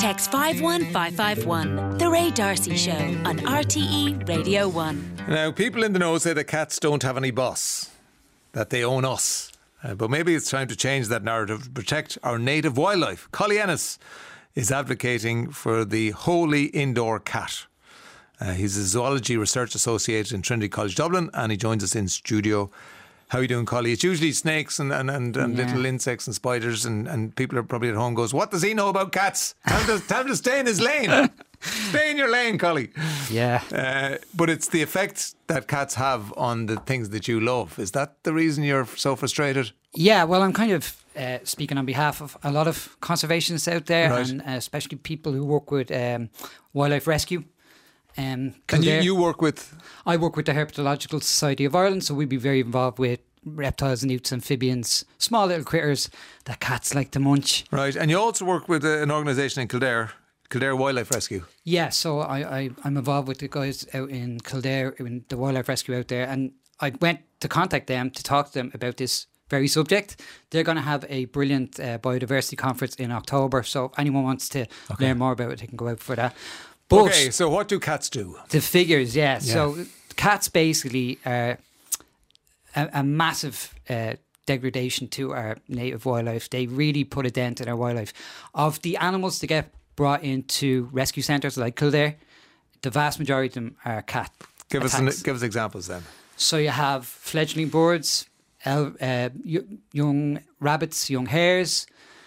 Text 51551. The Ray D'Arcy Show on RTE Radio 1. Now, people in the know say that cats don't have any boss, that they own us. But maybe it's time to change that narrative to protect our native wildlife. Collie Ennis is advocating for the holy indoor cat. He's a zoology research associate in Trinity College Dublin, and he joins us in studio. How are you doing, Collie? It's usually snakes and little insects and spiders, and people are probably at home goes, what does he know about cats? Tell him to stay in his lane. Stay in your lane, Collie. Yeah. But it's the effect that cats have on the things that you love. Is that the reason you're so frustrated? Yeah, well, I'm kind of speaking on behalf of a lot of conservationists out there, right. and especially people who work with wildlife rescue. And you work with? I work with the Herpetological Society of Ireland, so we'd be very involved with reptiles, newts, amphibians, small little critters that cats like to munch. Right, and you also work with an organisation in Kildare Wildlife Rescue. Yeah, so I'm involved with the guys out in Kildare, in the wildlife rescue out there, and I went to contact them to talk to them about this very subject. They're going to have a brilliant biodiversity conference in October, so if anyone wants to learn more about it, they can go out for that. But okay, so what do cats do? The figures, yeah. So cats basically are a massive degradation to our native wildlife. They really put a dent in our wildlife. Of the animals that get brought into rescue centres like Kildare, the vast majority of them are cat Give us examples then. So you have fledgling birds, young rabbits, young hares,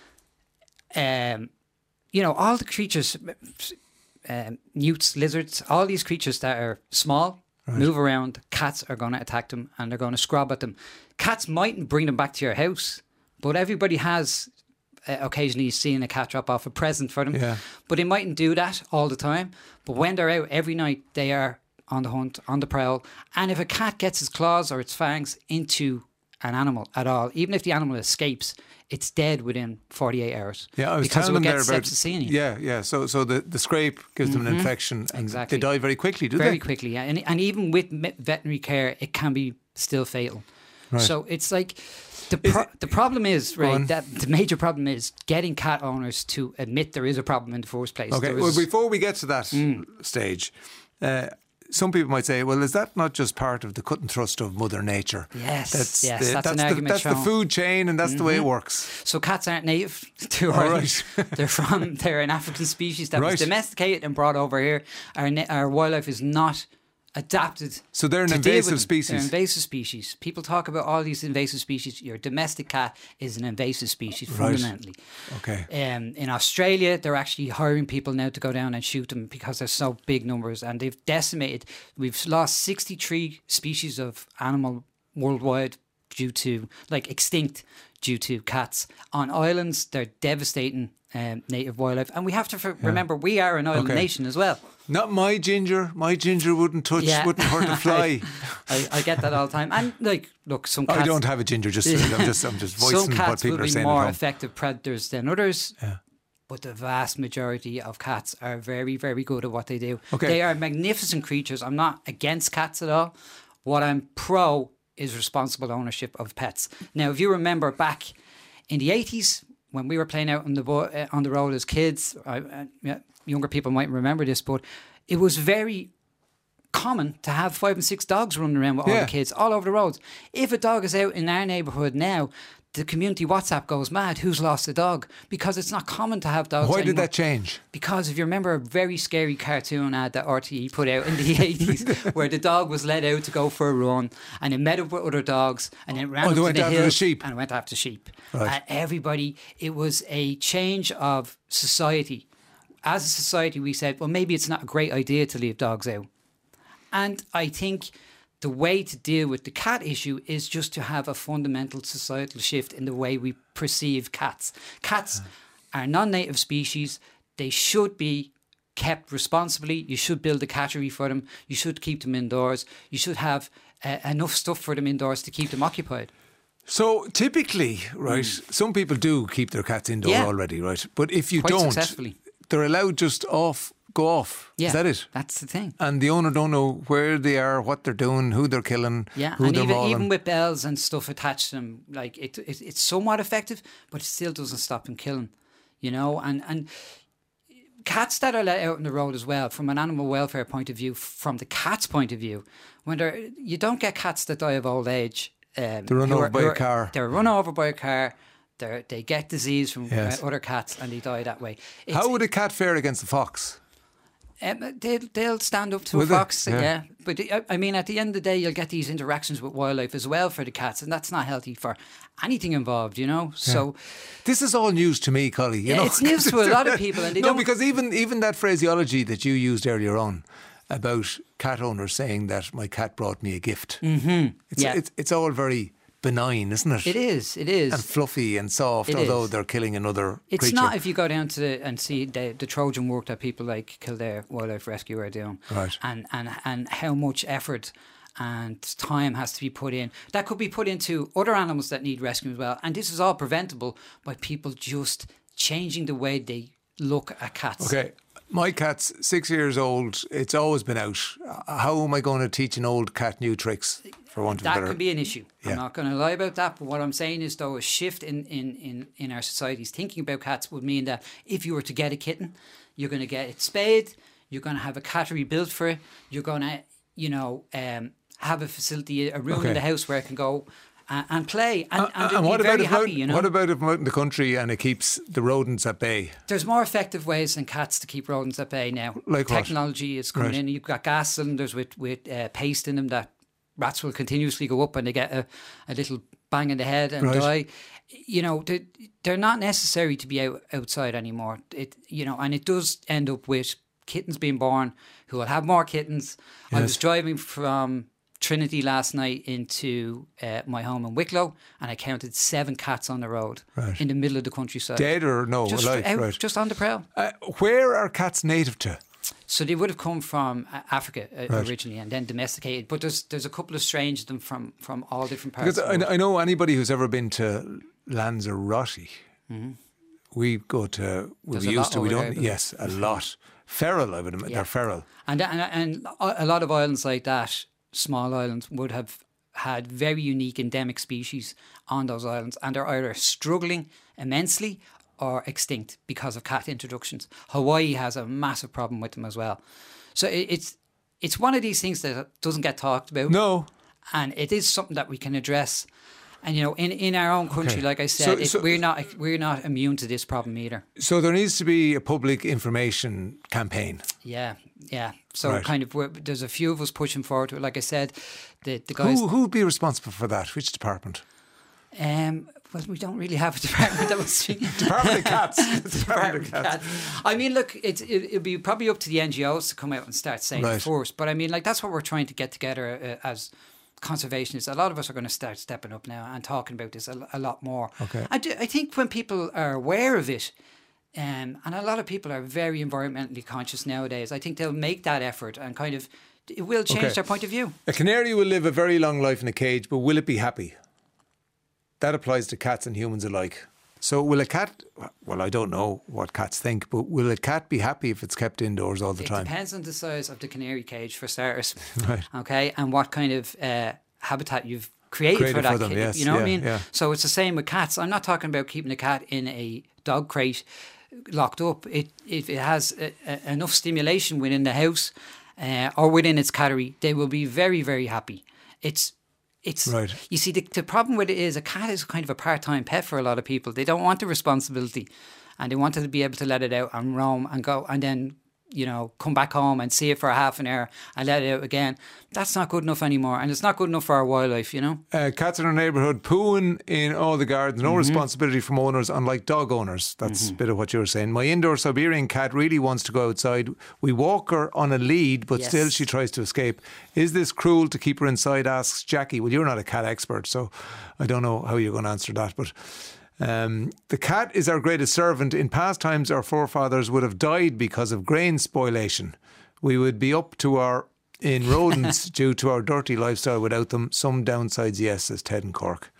all the creatures... newts, lizards, all these creatures that are small, move around, cats are going to attack them and they're going to scrub at them. Cats mightn't bring them back to your house, but everybody has occasionally seen a cat drop off a present for them. Yeah. But they mightn't do that all the time. But when they're out every night, they are on the hunt, on the prowl. And if a cat gets its claws or its fangs into an animal at all, even if the animal escapes, it's dead within 48 hours. Yeah, I was because telling them there about septicemia. Yeah. So the scrape gives them an infection. Exactly. They die very quickly, do they? Very quickly, yeah. And even with veterinary care, it can be still fatal. Right. So it's like the problem is, right, that the major problem is getting cat owners to admit there is a problem in the first place. Okay, well, before we get to that stage, some people might say, well, is that not just part of the cut and thrust of Mother Nature? Yes, that's an argument. That's the food chain, and that's the way it works. So cats aren't native to Ireland. Right. They're an African species that was domesticated and brought over here. Our wildlife is not adapted. So they're an invasive species. They're invasive species. People talk about all these invasive species. Your domestic cat is an invasive species fundamentally. Okay. In Australia, they're actually hiring people now to go down and shoot them because there's so big numbers, and they've decimated. We've lost 63 species of animal worldwide due to extinct due to cats. On islands, they're devastating native wildlife, and we have to remember we are an island nation as well. Not my ginger. My ginger wouldn't hurt a fly. I get that all the time. And look, some cats... I don't have a ginger, I'm just voicing what people are saying. Some cats will be more effective predators than others. Yeah. But the vast majority of cats are very, very good at what they do. Okay. They are magnificent creatures. I'm not against cats at all. What I'm pro is responsible ownership of pets. Now, if you remember back in the 80s, when we were playing out on the road as kids, younger people might remember this, but it was very common to have 5 and 6 dogs running around with all the kids all over the roads. If a dog is out in our neighbourhood now, the community WhatsApp goes mad. Who's lost a dog? Because it's not common to have dogs. Why did that change? Because if you remember a very scary cartoon ad that RTE put out in the 80s where the dog was let out to go for a run and it met up with other dogs and it ran up to the hill and went after sheep. Right. Everybody, it was a change of society. As a society, we said, well, maybe it's not a great idea to leave dogs out. And I think the way to deal with the cat issue is just to have a fundamental societal shift in the way we perceive cats. Cats are non-native species. They should be kept responsibly. You should build a cattery for them. You should keep them indoors. You should have enough stuff for them indoors to keep them occupied. So typically, right, some people do keep their cats indoor already, right? But if you Quite don't, successfully. They're allowed just go off. Yeah, is that it? That's the thing. And the owner don't know where they are, what they're doing, who they're killing, who they're mauling. Even with bells and stuff attached to them, it's somewhat effective, but it still doesn't stop them killing, And cats that are let out on the road as well, from an animal welfare point of view, from the cat's point of view, you don't get cats that die of old age. They're run over by a car. They're run over by a car. They get disease from other cats and they die that way. How would a cat fare against a fox? They'll stand up to a fox, yeah. But I mean, at the end of the day, you'll get these interactions with wildlife as well for the cats, and that's not healthy for anything involved, you know. So this is all news to me, Collie. You know? It's news to a lot of people, and they don't. Because even that phraseology that you used earlier on about cat owners saying that my cat brought me a gift. Mm-hmm. It's all very benign, isn't it? It is. And fluffy and soft, although they're killing another creature. It's not if you go down to and see the Trojan work that people like Kildare Wildlife Rescue are doing. Right. And how much effort and time has to be put in. That could be put into other animals that need rescue as well. And this is all preventable by people just changing the way they look at cats. Okay. My cat's 6 years old. It's always been out. How am I going to teach an old cat new tricks? For want of that better. could be an issue. Yeah. I'm not going to lie about that. But what I'm saying is, though, a shift in our society's thinking about cats would mean that if you were to get a kitten, you're going to get it spayed. You're going to have a cattery built for it. You're going to, have a facility, a room in the house where it can go and play. And what be very about happy, you know. What about if I'm out in the country and it keeps the rodents at bay? There's more effective ways than cats to keep rodents at bay now. Like technology is coming in. You've got gas cylinders with paste in them that rats will continuously go up and they get a little bang in the head and die. You know, they're not necessary to be outside anymore. And it does end up with kittens being born who will have more kittens. Yes. I was driving from Trinity last night into my home in Wicklow, and I counted 7 cats on the road in the middle of the countryside. Dead or no? Just alive? Just on the prowl. Where are cats native to? So they would have come from Africa originally and then domesticated. But there's a couple of strains of them from all different parts. Because I know anybody who's ever been to Lanzarote. Mm-hmm. We go to. We used to. We don't. Yes, a lot. Feral, I would admit. They're feral. And a lot of islands like that, small islands, would have had very unique endemic species on those islands, and they're either struggling immensely or extinct because of cat introductions. Hawaii has a massive problem with them as well. So it's one of these things that doesn't get talked about. No. And it is something that we can address. And, you know, in our own country, like I said, we're not immune to this problem either. So there needs to be a public information campaign. Yeah. So kind of, there's a few of us pushing forward to it. Like I said, the guys... Who would be responsible for that? Which department? Well, we don't really have a department that was... Department of Cats. Department of Cats. I mean, look, it'll be probably up to the NGOs to come out and start saying it first. But I mean, like, that's what we're trying to get together as conservationists. A lot of us are going to start stepping up now and talking about this a lot more. Okay. I think when people are aware of it, and a lot of people are very environmentally conscious nowadays, I think they'll make that effort and kind of, it will change their point of view. A canary will live a very long life in a cage, but will it be happy? That applies to cats and humans alike. So will a cat, well, I don't know what cats think, but will a cat be happy if it's kept indoors all the time? It depends on the size of the canary cage, for starters. Right. Okay, and what kind of habitat you've created for that them, yes. You know what I mean? Yeah. So it's the same with cats. I'm not talking about keeping a cat in a dog crate locked up. If it has enough stimulation within the house or within its cattery, they will be very, very happy. It's right. You see, the problem with it is a cat is kind of a part-time pet for a lot of people. They don't want the responsibility, and they want to be able to let it out and roam and go, and then, you know, come back home and see it for half an hour and let it out again. That's not good enough anymore, and it's not good enough for our wildlife, you know. Cats in our neighbourhood pooing in all the gardens, no responsibility from owners, unlike dog owners. That's a bit of what you were saying. My indoor Siberian cat really wants to go outside. We walk her on a lead, but still she tries to escape. Is this cruel to keep her inside, asks Jackie. Well, you're not a cat expert, so I don't know how you're going to answer that, but... the cat is our greatest servant. In past times, our forefathers would have died because of grain spoliation. We would be up to our in rodents due to our dirty lifestyle without them. Some downsides, yes, says Ted in Cork.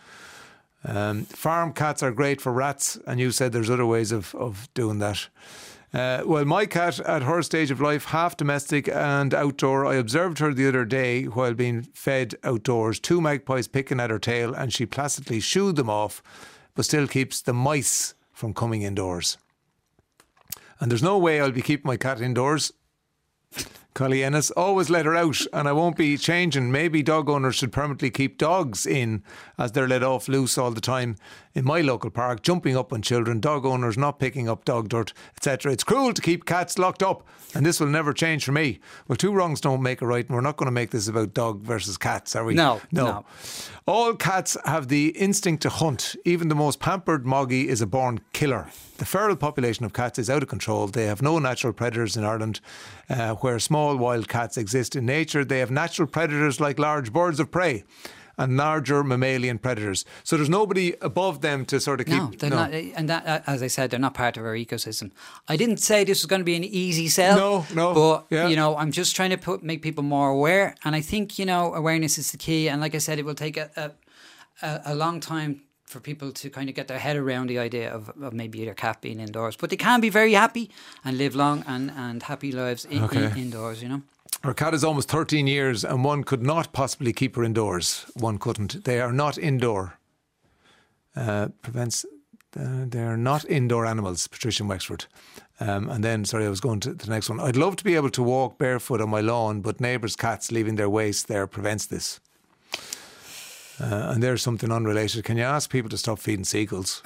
Farm cats are great for rats, and you said there's other ways of doing that. Well, my cat, at her stage of life, half domestic and outdoor, I observed her the other day while being fed outdoors. 2 magpies picking at her tail, and she placidly shooed them off, but still keeps the mice from coming indoors. And there's no way I'll be keeping my cat indoors. Collie Ennis, always let her out, and I won't be changing. Maybe dog owners should permanently keep dogs in as they're let off loose all the time in my local park, jumping up on children, dog owners not picking up dog dirt, etc. It's cruel to keep cats locked up, and this will never change for me. Well, two wrongs don't make a right, and we're not going to make this about dog versus cats, are we? No. All cats have the instinct to hunt. Even the most pampered moggy is a born killer. The feral population of cats is out of control. They have no natural predators in Ireland, where small wild cats exist in nature. They have natural predators like large birds of prey and larger mammalian predators. So there's nobody above them to sort of keep... No, they're not. And that, as I said, they're not part of our ecosystem. I didn't say this was going to be an easy sell. No. But, I'm just trying to make people more aware. And I think, awareness is the key. And like I said, it will take a long time for people to kind of get their head around the idea of maybe their cat being indoors. But they can be very happy and live long and happy lives indoors, Our cat is almost 13 years and one could not possibly keep her indoors. One couldn't. They are not indoor. They're not indoor animals, Patricia Wexford. And then, I was going to the next one. I'd love to be able to walk barefoot on my lawn, but neighbours' cats leaving their waste there prevents this. And there's something unrelated. Can you ask people to stop feeding seagulls?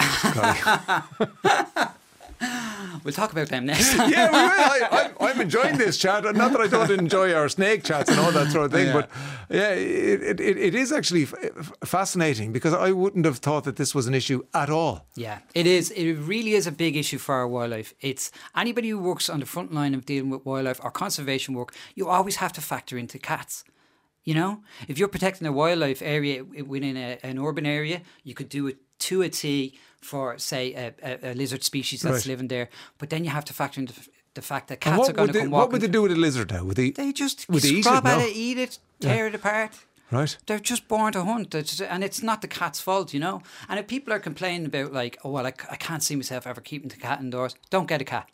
We'll talk about them next. Yeah, we will. I'm enjoying this chat. Not that I don't enjoy our snake chats and all that sort of thing, but it is actually fascinating because I wouldn't have thought that this was an issue at all. Yeah, it is. It really is a big issue for our wildlife. It's anybody who works on the front line of dealing with wildlife or conservation work, you always have to factor into cats. If you're protecting a wildlife area within an urban area, you could do it to a T for, say, a lizard species that's living there. But then you have to factor in the fact that cats are going to come walking. What would they do with a lizard now? They just scrub at it, eat it, tear it apart. Right. They're just born to hunt. And it's not the cat's fault, And if people are complaining about I can't see myself ever keeping the cat indoors, don't get a cat.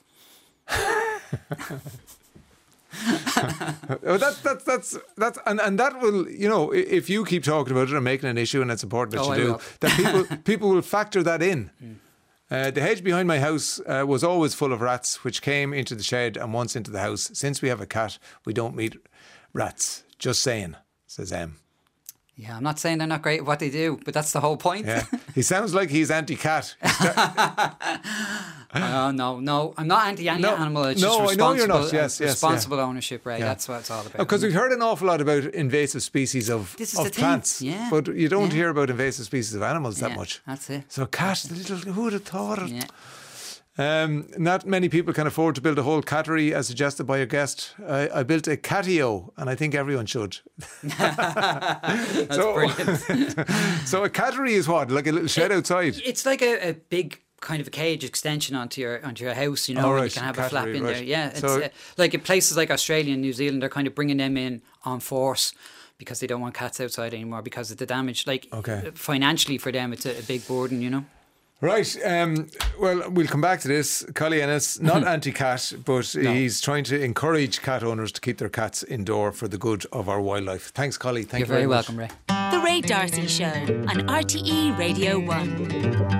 That's and that will, if you keep talking about it and making an issue, and it's important that you do, that people will factor that in. The hedge behind my house was always full of rats, which came into the shed and once into the house. Since we have a cat, we don't meet rats. Just saying, says M. Yeah, I'm not saying they're not great at what they do, but that's the whole point. Yeah. He sounds like he's anti-cat. No, I'm not anti-animal. It's just responsible. I know you're not. Yes, responsible ownership, right? Yeah. That's what it's all about. Because we've heard an awful lot about invasive species of plants, but you don't hear about invasive species of animals that much. That's it. So cat, who would have thought it? Yeah. Not many people can afford to build a whole cattery as suggested by your guest. I built a catio, and I think everyone should. That's brilliant. So a cattery is what? Like a little shed outside? It's like a big kind of a cage extension onto your house, and you can have a flap in there. Yeah, it's like in places like Australia and New Zealand, they're kind of bringing them in on force because they don't want cats outside anymore because of the damage. Financially for them, it's a big burden, Right, well, we'll come back to this. Collie Ennis, not anti-cat, but he's trying to encourage cat owners to keep their cats indoor for the good of our wildlife. Thanks, Collie. Thank you very much. You're very welcome, Ray. The Ray D'Arcy Show on RTE Radio 1.